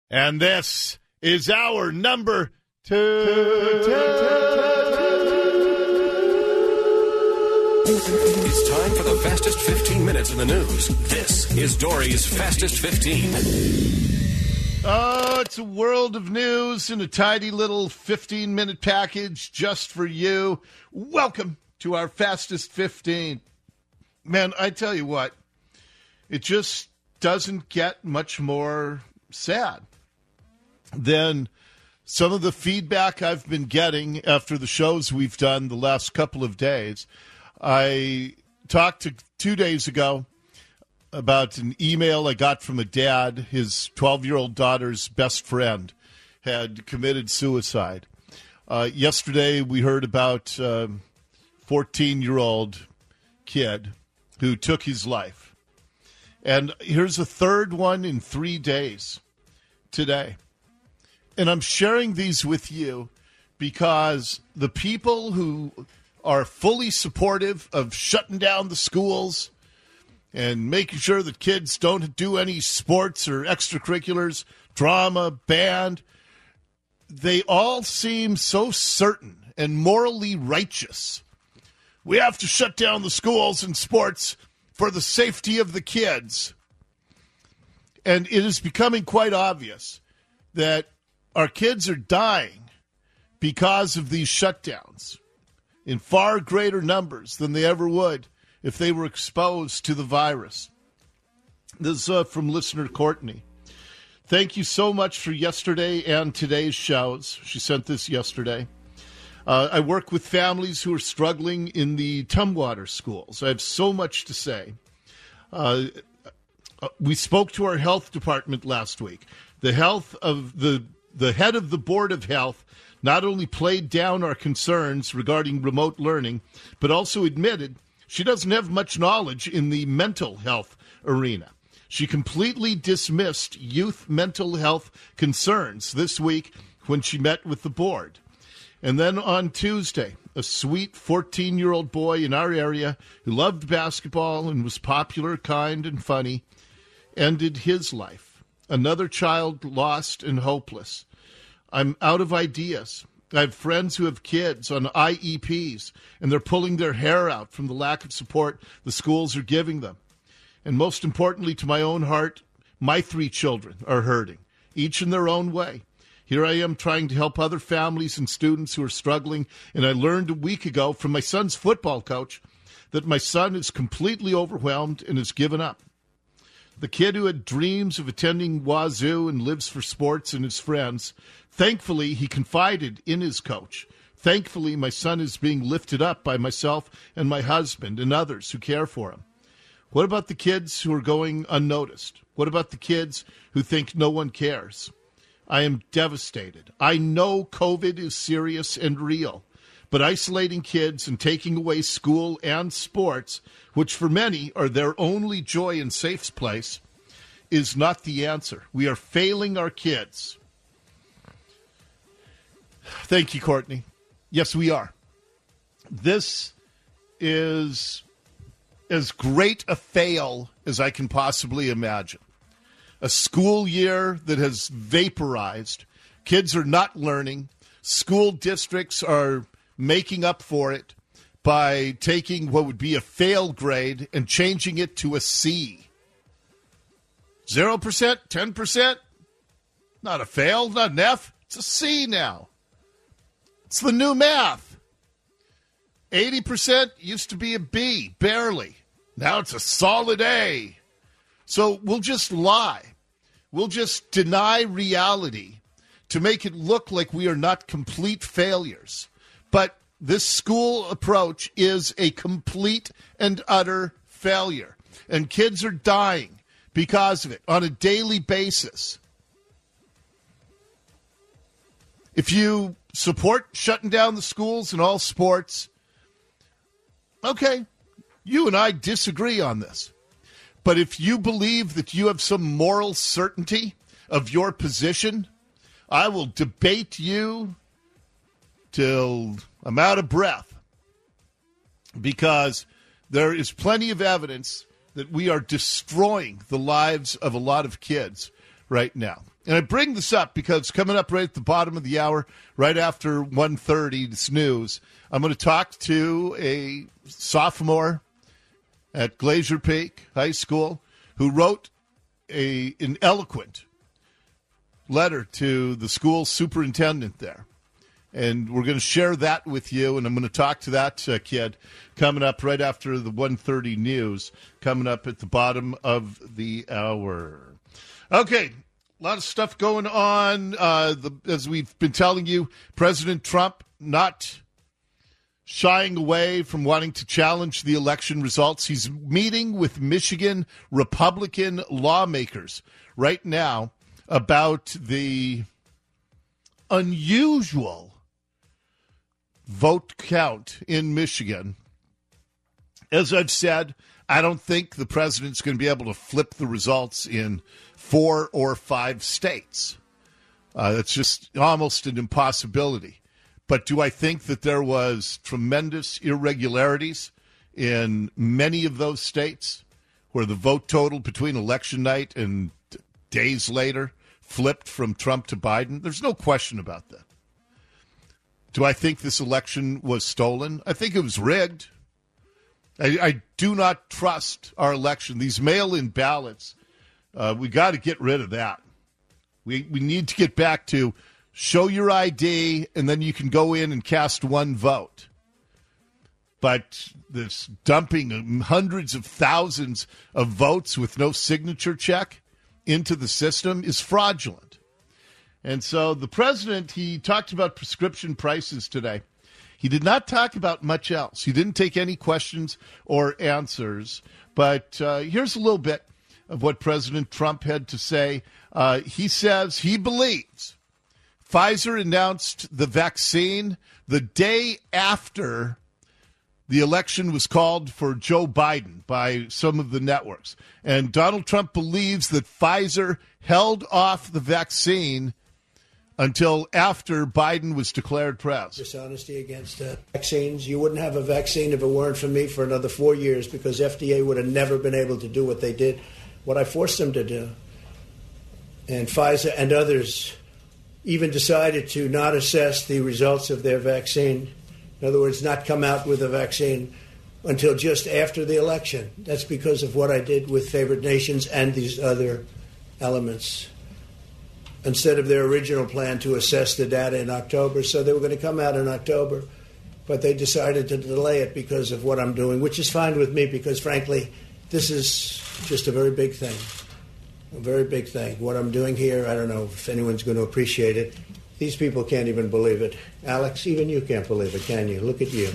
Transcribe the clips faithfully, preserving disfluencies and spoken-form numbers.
And this is our number two. It's time for the fastest fifteen minutes in the news. This is Dory's Fastest fifteen. Oh, it's a world of news in a tidy little fifteen-minute package just for you. Welcome to our Fastest fifteen. Man, I tell you what, it just doesn't get much more sad than some of the feedback I've been getting after the shows we've done the last couple of days. I talked to two days ago about an email I got from a dad. His twelve-year-old daughter's best friend had committed suicide. Uh, yesterday, we heard about a fourteen-year-old kid who took his life. And here's a third one in three days today. And I'm sharing these with you because the people who are fully supportive of shutting down the schools and making sure that kids don't do any sports or extracurriculars, drama, band, they all seem so certain and morally righteous. We have to shut down the schools and sports for the safety of the kids. And it is becoming quite obvious that our kids are dying because of these shutdowns in far greater numbers than they ever would if they were exposed to the virus. This is uh, from listener Courtney. Thank you so much for yesterday and today's shows. She sent this yesterday. Uh, I work with families who are struggling in the Tumwater schools. I have so much to say. Uh, we spoke to our health department last week. The health of the the head of the Board of Health not only played down our concerns regarding remote learning, but also admitted she doesn't have much knowledge in the mental health arena. She completely dismissed youth mental health concerns this week when she met with the board. And then on Tuesday, a sweet fourteen-year-old boy in our area who loved basketball and was popular, kind, and funny ended his life. Another child lost and hopeless. I'm out of ideas. I have friends who have kids on I E Ps, and they're pulling their hair out from the lack of support the schools are giving them. And most importantly, to my own heart, my three children are hurting, each in their own way. Here I am trying to help other families and students who are struggling, and I learned a week ago from my son's football coach that my son is completely overwhelmed and has given up. The kid who had dreams of attending Wazoo and lives for sports and his friends, thankfully he confided in his coach. Thankfully, my son is being lifted up by myself and my husband and others who care for him. What about the kids who are going unnoticed? What about the kids who think no one cares? I am devastated. I know COVID is serious and real, but isolating kids and taking away school and sports, which for many are their only joy and safe place, is not the answer. We are failing our kids. Thank you, Courtney. Yes, we are. This is as great a fail as I can possibly imagine. A school year that has vaporized. Kids are not learning. School districts are making up for it by taking what would be a fail grade and changing it to a C. zero percent, ten percent, not a fail, not an F, it's a C now. It's the new math. eighty percent used to be a B, barely. Now it's a solid A. So we'll just lie. We'll just deny reality to make it look like we are not complete failures. But this school approach is a complete and utter failure. And kids are dying because of it on a daily basis. If you support shutting down the schools and all sports, okay, you and I disagree on this. But if you believe that you have some moral certainty of your position, I will debate you till I'm out of breath, because there is plenty of evidence that we are destroying the lives of a lot of kids right now. And I bring this up because coming up right at the bottom of the hour, right after one thirty, this news, I'm going to talk to a sophomore at Glacier Peak High School who wrote a an eloquent letter to the school superintendent there. And we're going to share that with you, and I'm going to talk to that uh, kid coming up right after the one thirty news, coming up at the bottom of the hour. Okay, a lot of stuff going on. Uh, the, as we've been telling you, President Trump not shying away from wanting to challenge the election results. He's meeting with Michigan Republican lawmakers right now about the unusual vote count in Michigan. As I've said, I don't think the president's going to be able to flip the results in four or five states. Uh, it's just almost an impossibility. But do I think that there was tremendous irregularities in many of those states where the vote total between election night and days later flipped from Trump to Biden? There's no question about that. Do I think this election was stolen? I think it was rigged. I, I do not trust our election. These mail-in ballots, uh, we got to get rid of that. We we need to get back to show your I D, and then you can go in and cast one vote. But this dumping hundreds of thousands of votes with no signature check into the system is fraudulent. And so the president, he talked about prescription prices today. He did not talk about much else. He didn't take any questions or answers. But uh, here's a little bit of what President Trump had to say. Uh, he says he believes Pfizer announced the vaccine the day after the election was called for Joe Biden by some of the networks. And Donald Trump believes that Pfizer held off the vaccine until after Biden was declared president. Dishonesty against uh, vaccines. You wouldn't have a vaccine if it weren't for me for another four years because F D A would have never been able to do what they did, what I forced them to do. And Pfizer and others even decided to not assess the results of their vaccine. In other words, not come out with a vaccine until just after the election. That's because of what I did with favored nations and these other elements. Instead of their original plan to assess the data in October. So they were going to come out in October, but they decided to delay it because of what I'm doing, which is fine with me because, frankly, this is just a very big thing, a very big thing. What I'm doing here, I don't know if anyone's going to appreciate it. These people can't even believe it. Alex, even you can't believe it, can you? Look at you.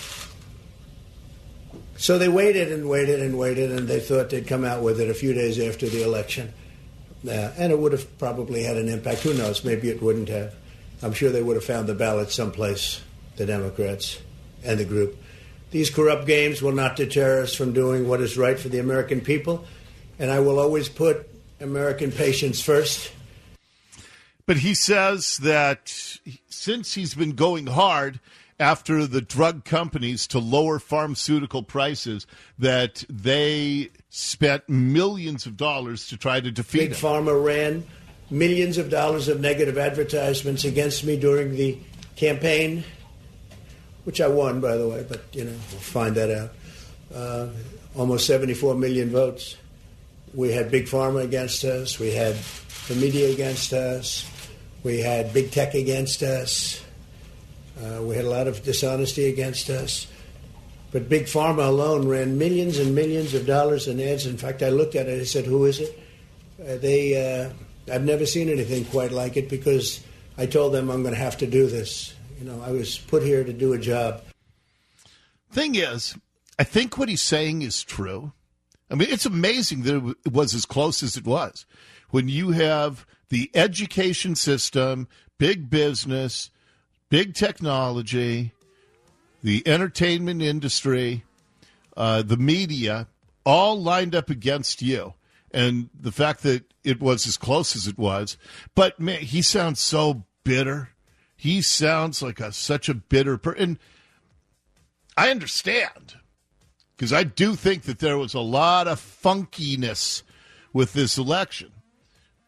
So they waited and waited and waited, and they thought they'd come out with it a few days after the election. Uh, and it would have probably had an impact. Who knows? Maybe it wouldn't have. I'm sure they would have found the ballot someplace, the Democrats and the group. These corrupt games will not deter us from doing what is right for the American people, and I will always put American patients first. But he says that since he's been going hard after the drug companies to lower pharmaceutical prices, that they spent millions of dollars to try to defeat Big him. Pharma ran millions of dollars of negative advertisements against me during the campaign, which I won, by the way, but, you know, we'll find that out. Uh, almost seventy-four million votes. We had Big Pharma against us. We had the media against us. We had Big Tech against us. Uh, we had a lot of dishonesty against us. But Big Pharma alone ran millions and millions of dollars in ads. In fact, I looked at it. I said, who is it? Uh, they, uh, I've never seen anything quite like it because I told them I'm going to have to do this. You know, I was put here to do a job. Thing is, I think what he's saying is true. I mean, it's amazing that it was as close as it was. When you have the education system, big business, big technology, the entertainment industry, uh, the media, all lined up against you. And the fact that it was as close as it was. But, man, he sounds so bitter. He sounds like a, such a bitter person. And I understand, because I do think that there was a lot of funkiness with this election.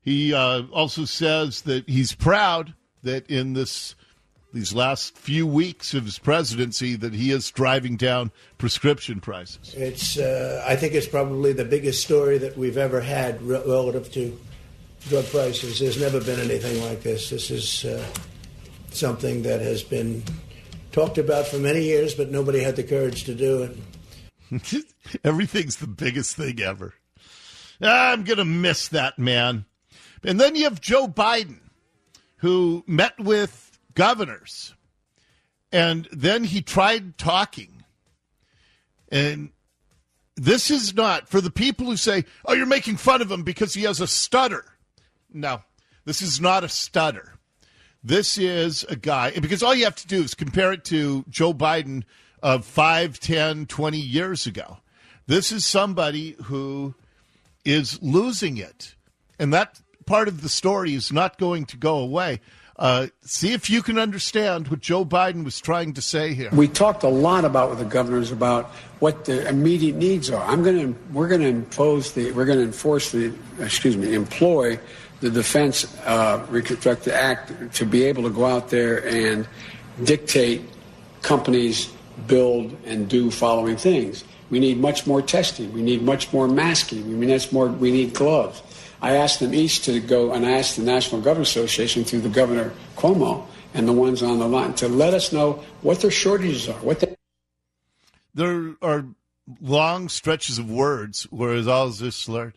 He uh, also says that he's proud that in this these last few weeks of his presidency that he is driving down prescription prices. It's uh, I think it's probably the biggest story that we've ever had re- relative to drug prices. There's never been anything like this. This is uh, something that has been talked about for many years, but nobody had the courage to do it. Everything's the biggest thing ever. I'm going to miss that, man. And then you have Joe Biden, who met with governors, and then he tried talking. And this is not, for the people who say, oh, you're making fun of him because he has a stutter. No, this is not a stutter. This is a guy, because all you have to do is compare it to Joe Biden of five, ten, twenty years ago. This is somebody who is losing it. And that part of the story is not going to go away. Uh, see if you can understand what Joe Biden was trying to say here. We talked a lot about with the governors about what the immediate needs are. I'm going to, we're going to impose the, we're going to enforce the, excuse me, employ the Defense uh, Reconstructive Act to be able to go out there and dictate companies build and do following things. We need much more testing. We need much more masking. We need much more. We need gloves. I asked them each to go, and I asked the National Governors Association through the Governor Cuomo and the ones on the line to let us know what their shortages are. What they- there are long stretches of words where it's all this slurred,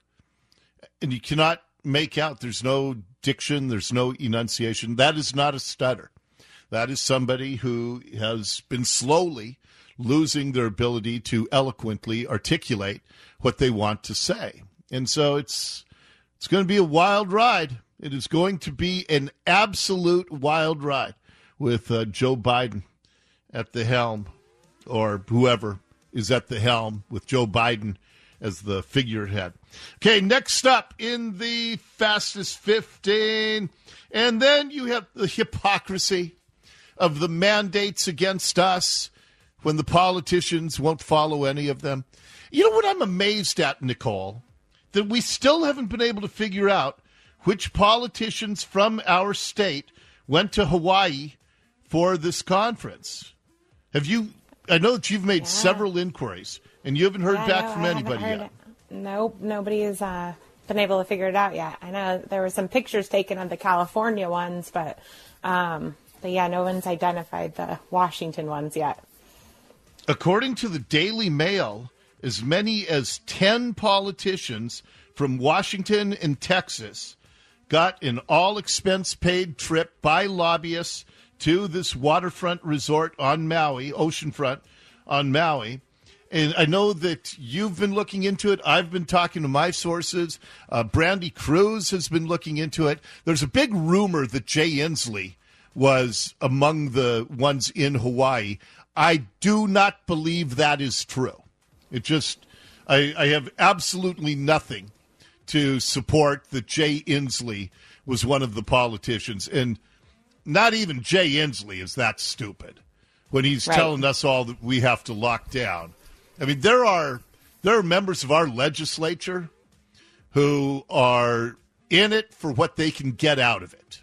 and you cannot make out. There's no diction. There's no enunciation. That is not a stutter. That is somebody who has been slowly losing their ability to eloquently articulate what they want to say. And so it's it's going to be a wild ride. It is going to be an absolute wild ride with uh, Joe Biden at the helm, or whoever is at the helm with Joe Biden as the figurehead. Okay, next up in the Fastest fifteen, and then you have the hypocrisy of the mandates against us when the politicians won't follow any of them. You know what I'm amazed at, Nicole? That we still haven't been able to figure out which politicians from our state went to Hawaii for this conference. Have you, I know that you've made yeah. several inquiries, and you haven't heard yeah, back no, from I anybody heard, yet. Nope, nobody has uh, been able to figure it out yet. I know there were some pictures taken of the California ones, but, um, but yeah, no one's identified the Washington ones yet. According to the Daily Mail, as many as ten politicians from Washington and Texas got an all-expense-paid trip by lobbyists to this waterfront resort on Maui, oceanfront on Maui. And I know that you've been looking into it. I've been talking to my sources. Uh, Brandy Cruz has been looking into it. There's a big rumor that Jay Inslee was among the ones in Hawaii. I do not believe that is true. It just, I, I have absolutely nothing to support that Jay Inslee was one of the politicians. And not even Jay Inslee is that stupid when he's right. telling us all that we have to lock down. I mean, there are there are members of our legislature who are in it for what they can get out of it.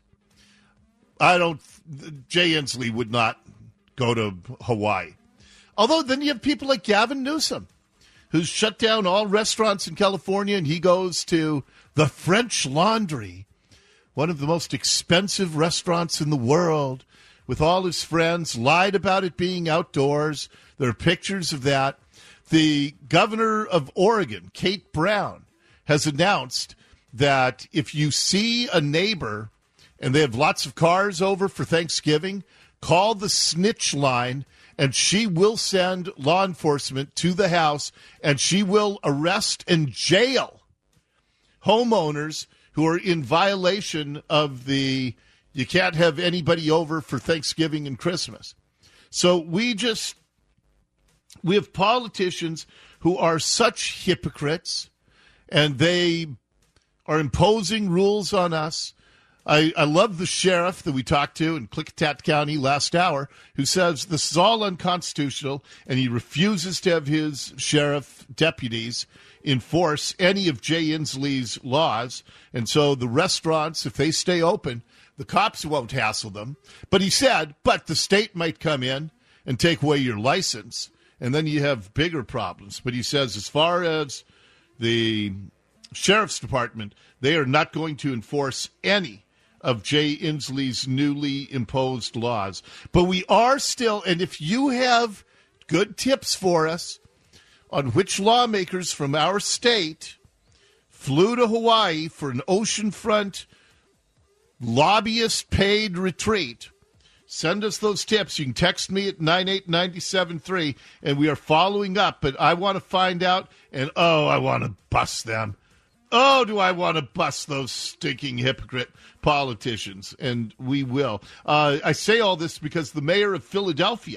I don't, Jay Inslee would not go to Hawaii. Although then you have people like Gavin Newsom, who's shut down all restaurants in California, and he goes to the French Laundry, one of the most expensive restaurants in the world, with all his friends, lied about it being outdoors. There are pictures of that. The governor of Oregon, Kate Brown, has announced that if you see a neighbor and they have lots of cars over for Thanksgiving, call the snitch line, and she will send law enforcement to the house, and she will arrest and jail homeowners who are in violation of the you can't have anybody over for Thanksgiving and Christmas. So we just, we have politicians who are such hypocrites, and they are imposing rules on us. I, I love the sheriff that we talked to in Klickitat County last hour who says this is all unconstitutional, and he refuses to have his sheriff deputies enforce any of Jay Inslee's laws. And so the restaurants, if they stay open, the cops won't hassle them. But he said, but the state might come in and take away your license, and then you have bigger problems. But he says as far as the sheriff's department, they are not going to enforce any of Jay Inslee's newly imposed laws. But we are still, and if you have good tips for us on which lawmakers from our state flew to Hawaii for an oceanfront lobbyist-paid retreat, send us those tips. You can text me at nine eight nine seven three, and we are following up. But I want to find out, and oh, I want to bust them. Oh, do I want to bust those stinking hypocrite politicians? And we will. Uh, I say all this because the mayor of Philadelphia,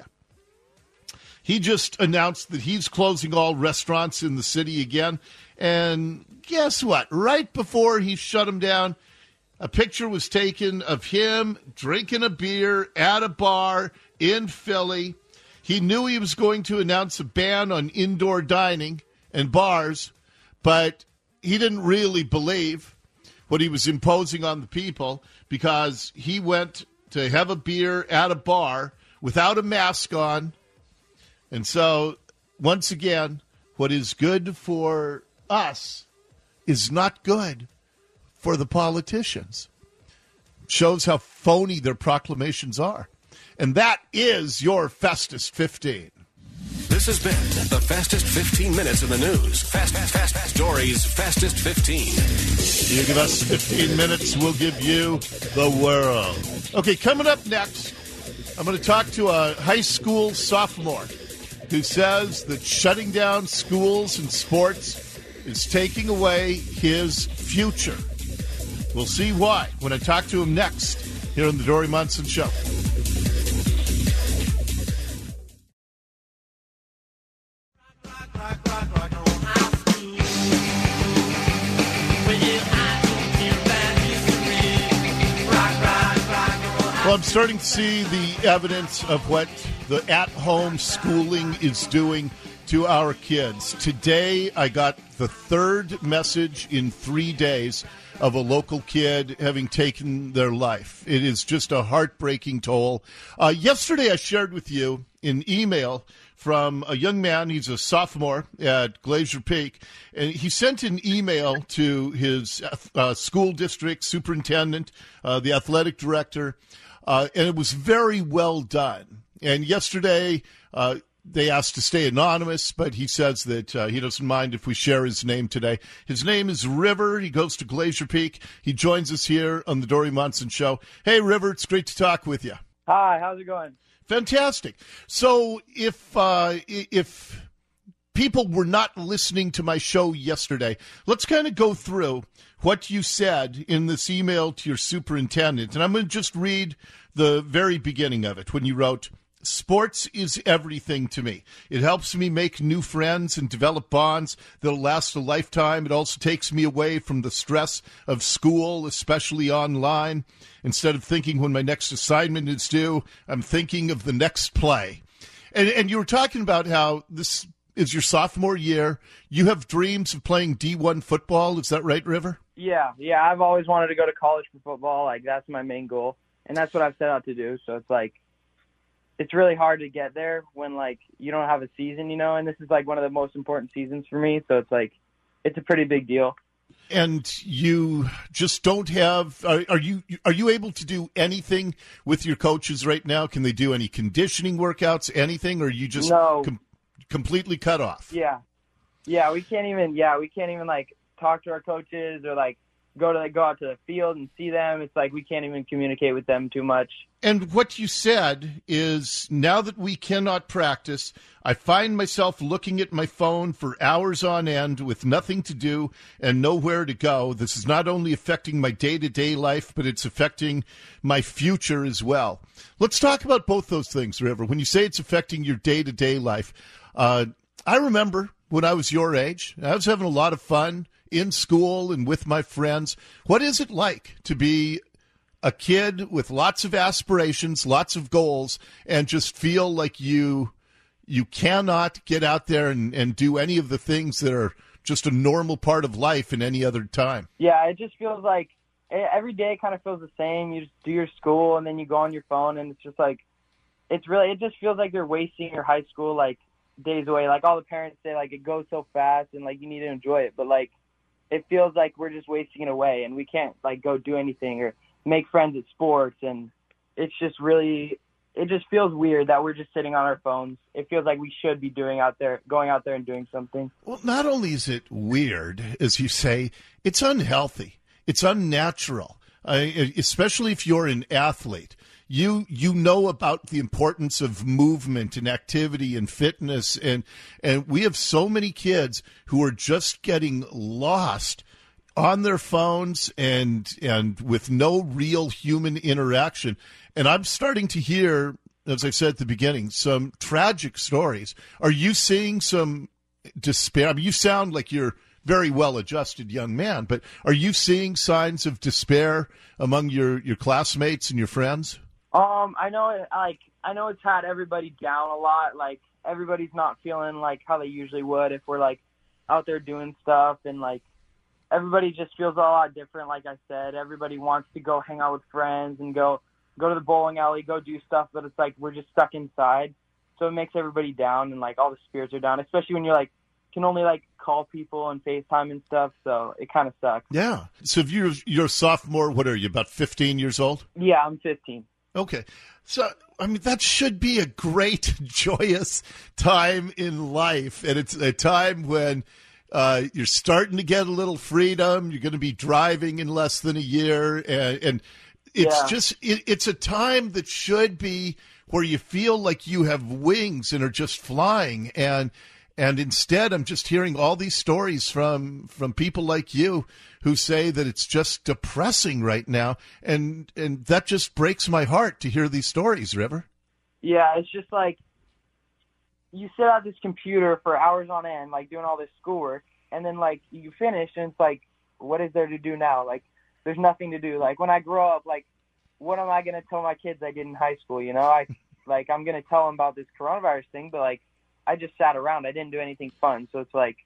he just announced that he's closing all restaurants in the city again. And guess what? Right before he shut them down, a picture was taken of him drinking a beer at a bar in Philly. He knew he was going to announce a ban on indoor dining and bars, but he didn't really believe what he was imposing on the people because he went to have a beer at a bar without a mask on. And so, once again, what is good for us is not good for the politicians. Shows how phony their proclamations are. And that is your Fastest fifteen. This has been the fastest fifteen minutes in the news. Fast, fast, fast, fast. Dory's Fastest fifteen. You give us fifteen minutes, we'll give you the world. Okay, coming up next, I'm going to talk to a high school sophomore who says that shutting down schools and sports is taking away his future. We'll see why when I talk to him next here on the Dory Munson Show. Well, I'm starting to see the evidence of what the at-home schooling is doing to our kids. Today, I got the third message in three days of a local kid having taken their life. It is just a heartbreaking toll. Uh, yesterday, I shared with you an email from a young man. He's a sophomore at Glacier Peak, and he sent an email to his uh, school district superintendent, uh, the athletic director, uh, and it was very well done. And yesterday, uh, they asked to stay anonymous, but he says that uh, he doesn't mind if we share his name today. His name is River. He goes to Glacier Peak. He joins us here on the Dory Munson Show. Hey, River, it's great to talk with you. Hi, how's it going? Fantastic. So if uh, if people were not listening to my show yesterday, let's kind of go through what you said in this email to your superintendent. And I'm going to just read the very beginning of it when you wrote, "Sports is everything to me. It helps me make new friends and develop bonds that'll last a lifetime. It also takes me away from the stress of school, especially online. Instead of thinking when my next assignment is due, I'm thinking of the next play." And, and you were talking about how this is your sophomore year. You have dreams of playing D one football. Is that right, River? Yeah, yeah. I've always wanted to go to college for football. Like, that's my main goal. And that's what I've set out to do. So it's like, it's really hard to get there when, like, you don't have a season, you know, and this is, like, one of the most important seasons for me. So it's, like, it's a pretty big deal. And you just don't have are, – are you are you able to do anything with your coaches right now? Can they do any conditioning workouts, anything, or are you just no. com- completely cut off? Yeah. Yeah, we can't even – yeah, we can't even, like, talk to our coaches or, like, go to like, go out to the field and see them. It's like we can't even communicate with them too much. And what you said is, now that we cannot practice, I find myself looking at my phone for hours on end with nothing to do and nowhere to go. This is not only affecting my day-to-day life, but it's affecting my future as well. Let's talk about both those things, River. When you say it's affecting your day-to-day life, uh, I remember when I was your age, I was having a lot of fun in school and with my friends. What is it like to be a kid with lots of aspirations, lots of goals, and just feel like you you cannot get out there and, and do any of the things that are just a normal part of life in any other time. Yeah, it just feels like every day kind of feels the same. You just do your school and then you go on your phone, and it's just like, it's really, it just feels like they're wasting your high school, like, days away. Like, all the parents say, like, it goes so fast and, like, you need to enjoy it. But, like, it feels like we're just wasting it away and we can't, like, go do anything or make friends at sports. And it's just really, it just feels weird that we're just sitting on our phones. It feels like we should be doing out there, going out there and doing something. Well, not only is it weird, as you say, it's unhealthy. It's unnatural, uh, especially if you're an athlete. You you know about the importance of movement and activity and fitness, and and we have so many kids who are just getting lost on their phones and and with no real human interaction. And I'm starting to hear, as I said at the beginning, some tragic stories. Are you seeing some despair? I mean, you sound like you're very well-adjusted young man, but are you seeing signs of despair among your, your classmates and your friends? Um, I know, it, like, I know it's had everybody down a lot. Like, everybody's not feeling like how they usually would if we're, like, out there doing stuff. And, like, everybody just feels a lot different, like I said. Everybody wants to go hang out with friends and go, go to the bowling alley, go do stuff, but it's like we're just stuck inside. So it makes everybody down, and, like, all the spirits are down, especially when you're, like, can only, like, call people and FaceTime and stuff, so it kind of sucks. Yeah. So if you're, you're a sophomore, what are you, about fifteen years old? Yeah, I'm fifteen. Okay. So, I mean, that should be a great, joyous time in life. And it's a time when uh, you're starting to get a little freedom. You're going to be driving in less than a year. And, and it's Yeah. just, it, it's a time that should be where you feel like you have wings and are just flying. And And instead, I'm just hearing all these stories from from people like you who say that it's just depressing right now. And and that just breaks my heart to hear these stories, River. Yeah, it's just like you sit at this computer for hours on end, like doing all this schoolwork, and then like you finish and it's like, what is there to do now? Like, there's nothing to do. Like, when I grow up, like, what am I going to tell my kids I did in high school? You know, I like I'm going to tell them about this coronavirus thing, but like, I just sat around. I didn't do anything fun. So it's like,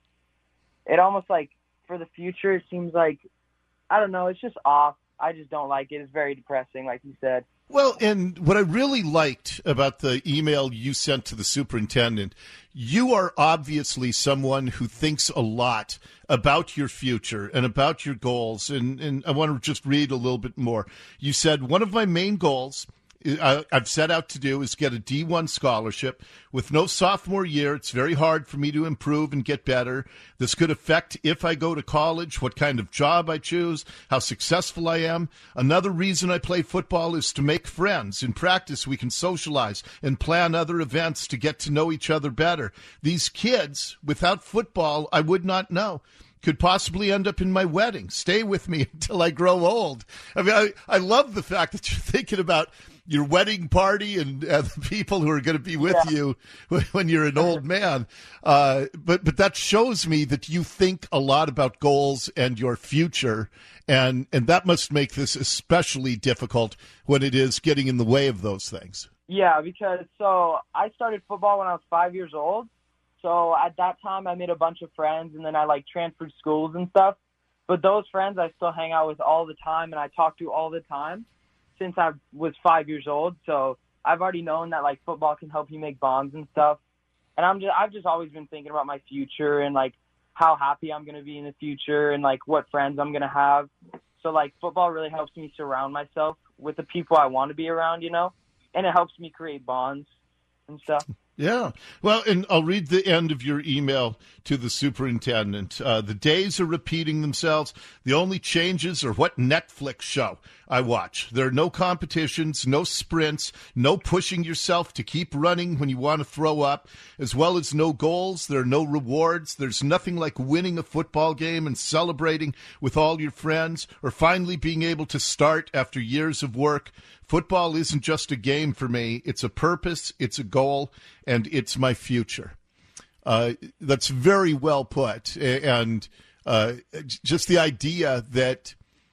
it almost like for the future, it seems like, I don't know, it's just off. I just don't like it. It's very depressing, like you said. Well, and what I really liked about the email you sent to the superintendent, you are obviously someone who thinks a lot about your future and about your goals. And, and I want to just read a little bit more. You said, one of my main goals I've set out to do is get a D one scholarship. With no sophomore year, it's very hard for me to improve and get better. This could affect if I go to college, what kind of job I choose, how successful I am. Another reason I play football is to make friends. In practice, we can socialize and plan other events to get to know each other better. These kids, without football, I would not know. Could possibly end up in my wedding. Stay with me until I grow old. I mean, I, I love the fact that you're thinking about your wedding party and uh, the people who are going to be with Yeah. you when you're an old man. Uh, but but that shows me that you think a lot about goals and your future, and and that must make this especially difficult when it is getting in the way of those things. Yeah, because so I started football when I was five years old. So at that time, I made a bunch of friends, and then I like transferred schools and stuff. But those friends I still hang out with all the time, and I talk to all the time since I was five years old. So I've already known that like football can help you make bonds and stuff. And I'm just I've just always been thinking about my future and like how happy I'm gonna be in the future and like what friends I'm gonna have. So like football really helps me surround myself with the people I want to be around, you know, and it helps me create bonds and stuff. Yeah. Well, and I'll read the end of your email to the superintendent. Uh, the days are repeating themselves. The only changes are what Netflix show I watch. There are no competitions, no sprints, no pushing yourself to keep running when you want to throw up, as well as no goals. There are no rewards. There's nothing like winning a football game and celebrating with all your friends, or finally being able to start after years of work. Football isn't just a game for me. It's a purpose, it's a goal, and it's my future. Uh, that's very well put. And uh, just the idea that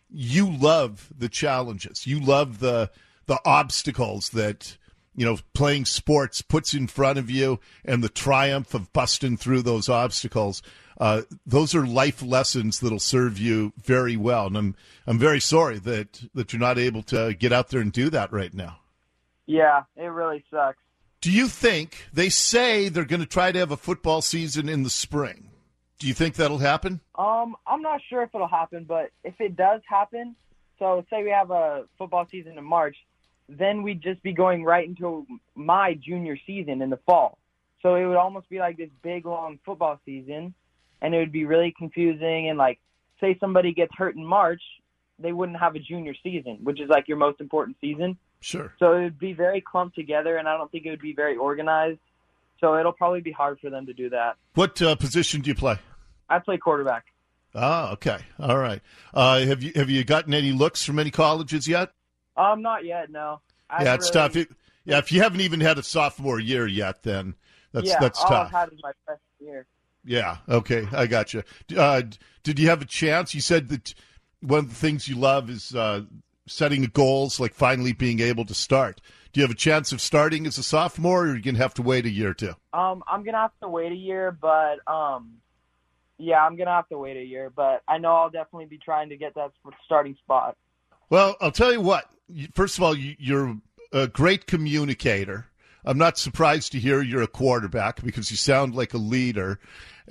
you love the challenges. You love the the obstacles that, you know, playing sports puts in front of you, and the triumph of busting through those obstacles. Uh, those are life lessons that'll serve you very well. And I'm I'm very sorry that, that you're not able to get out there and do that right now. Yeah, it really sucks. Do you think, they say they're going to try to have a football season in the spring. Do you think that'll happen? Um, I'm not sure if it'll happen, but if it does happen, so say we have a football season in March, then we'd just be going right into my junior season in the fall. So it would almost be like this big, long football season, and it would be really confusing. And, like, say somebody gets hurt in March, they wouldn't have a junior season, which is, like, your most important season. Sure. So it would be very clumped together, and I don't think it would be very organized. So it'll probably be hard for them to do that. What uh, position do you play? I play quarterback. Ah, okay. All right. Uh, have you have you gotten any looks from any colleges yet? Um, not yet, no. I yeah, it's really, tough. It, yeah, if you haven't even had a sophomore year yet, then that's yeah, that's all tough. I've had is my freshman year. Yeah. Okay, I got you. Uh, did you have a chance? You said that one of the things you love is uh, setting goals, like finally being able to start. Do you have a chance of starting as a sophomore, or are you gonna have to wait a year or two? Um, I'm gonna have to wait a year, but um. Yeah, I'm going to have to wait a year, but I know I'll definitely be trying to get that starting spot. Well, I'll tell you what. First of all, you're a great communicator. I'm not surprised to hear you're a quarterback because you sound like a leader.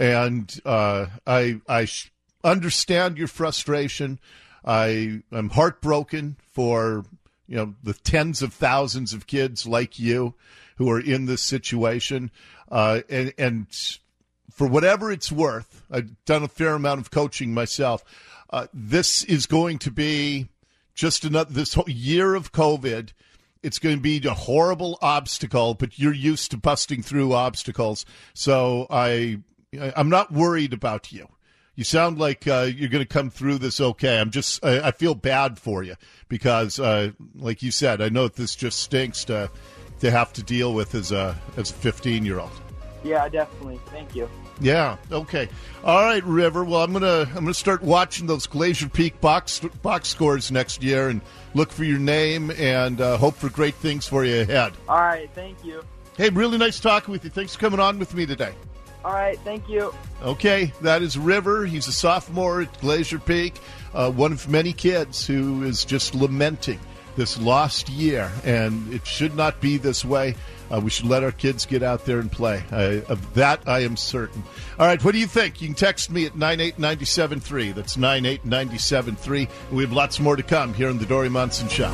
And uh, I, I sh- understand your frustration. I am heartbroken for, you know, the tens of thousands of kids like you who are in this situation. Uh, and, and for whatever it's worth, I've done a fair amount of coaching myself. Uh, this is going to be just another, this whole year of COVID. It's going to be a horrible obstacle, but you're used to busting through obstacles. So I, I'm not worried about you. You sound like uh, you're going to come through this okay. I'm just, I, I feel bad for you because, uh, like you said, I know that this just stinks to to have to deal with as a as a fifteen-year-old. Yeah, definitely. Thank you. Yeah. Okay. All right, River. Well, I'm gonna I'm gonna start watching those Glacier Peak box box scores next year and look for your name and uh, hope for great things for you ahead. All right. Thank you. Hey, really nice talking with you. Thanks for coming on with me today. All right. Thank you. Okay, that is River. He's a sophomore at Glacier Peak, uh, one of many kids who is just lamenting this lost year, and it should not be this way. Uh, we should let our kids get out there and play. Uh, of that, I am certain. All right, what do you think? You can text me at nine eight nine seven three. That's nine eight nine seven three. We have lots more to come here on the Dori Monson Show.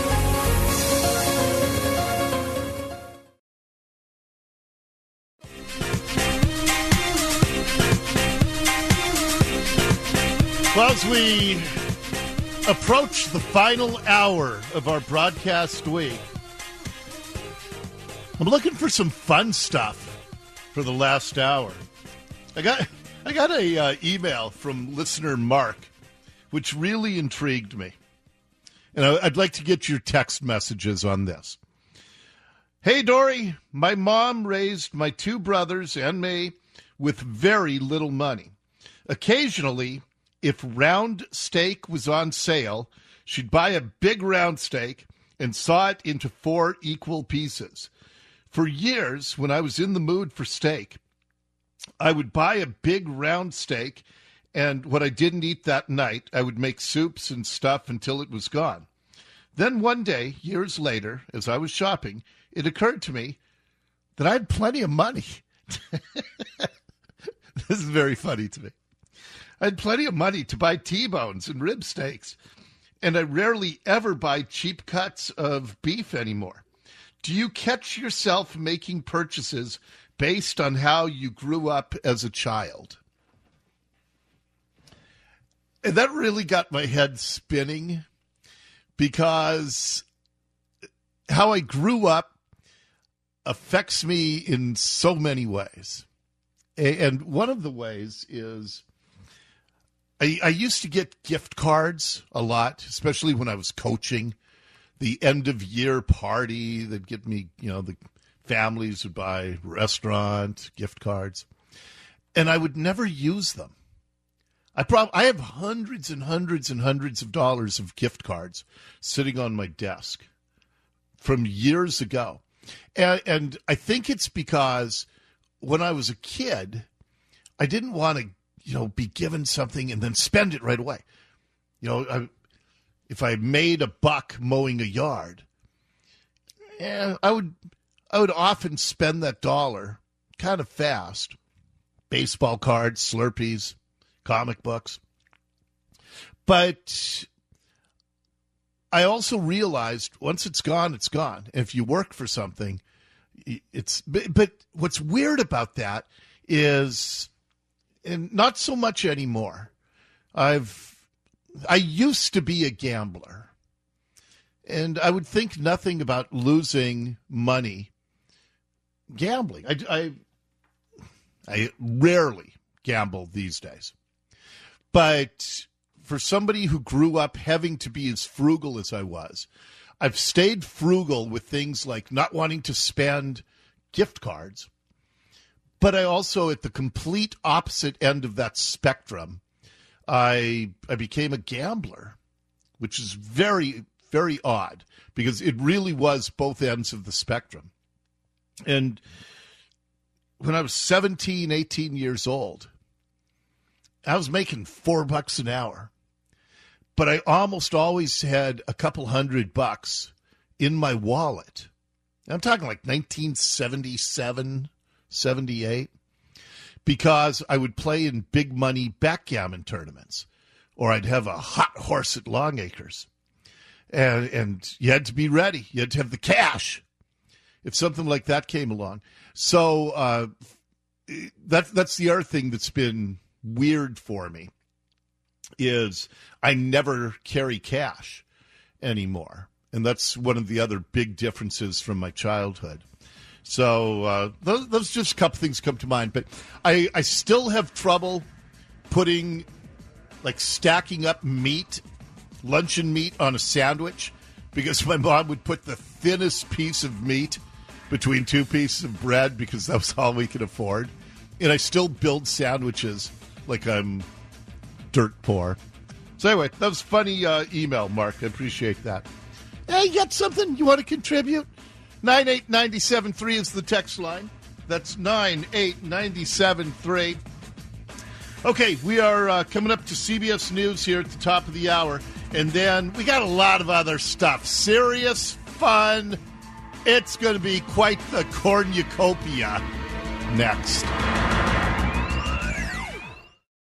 Well, as we approach the final hour of our broadcast week, I'm looking for some fun stuff for the last hour. I got I got a uh, email from listener Mark, which really intrigued me. And I, I'd like to get your text messages on this. Hey, Dori, my mom raised my two brothers and me with very little money. Occasionally, if round steak was on sale, she'd buy a big round steak and saw it into four equal pieces. For years, when I was in the mood for steak, I would buy a big round steak, and what I didn't eat that night, I would make soups and stuff until it was gone. Then one day, years later, as I was shopping, it occurred to me that I had plenty of money. This is very funny to me. I had plenty of money to buy T-bones and rib steaks, and I rarely ever buy cheap cuts of beef anymore. Do you catch yourself making purchases based on how you grew up as a child? And that really got my head spinning because how I grew up affects me in so many ways. And one of the ways is I, I used to get gift cards a lot, especially when I was coaching. The end of year party, they'd get me, you know, the families would buy restaurant gift cards. And I would never use them. I prob- I have hundreds and hundreds and hundreds of dollars of gift cards sitting on my desk from years ago. And, and I think it's because when I was a kid, I didn't want to, you know, be given something and then spend it right away. You know, I, if I made a buck mowing a yard, yeah, I would, I would often spend that dollar kind of fast. Baseball cards, Slurpees, comic books. But I also realized once it's gone, it's gone. And if you work for something, it's, but what's weird about that is, and not so much anymore. I've, I used to be a gambler, and I would think nothing about losing money gambling. I, I, I rarely gamble these days. But for somebody who grew up having to be as frugal as I was, I've stayed frugal with things like not wanting to spend gift cards. But I also, at the complete opposite end of that spectrum, I I became a gambler, which is very, very odd because it really was both ends of the spectrum. And when I was seventeen, eighteen years old, I was making four bucks an hour, but I almost always had a couple hundred bucks in my wallet. I'm talking like nineteen seventy-seven, seventy-eight, because I would play in big money backgammon tournaments, or I'd have a hot horse at Longacres. And, and you had to be ready. You had to have the cash if something like that came along. So uh, that, that's the other thing that's been weird for me is I never carry cash anymore. And that's one of the other big differences from my childhood. So uh, those, those just a couple things come to mind. But I, I still have trouble putting, like stacking up meat, luncheon meat on a sandwich, because my mom would put the thinnest piece of meat between two pieces of bread because that was all we could afford. And I still build sandwiches like I'm dirt poor. So anyway, that was a funny uh, email, Mark. I appreciate that. Hey, you got something you want to contribute? nine eight nine seven three is the text line. That's nine eight nine seven three. Okay, we are uh, coming up to C B S News here at the top of the hour. And then we got a lot of other stuff. Serious, fun. It's going to be quite the cornucopia next.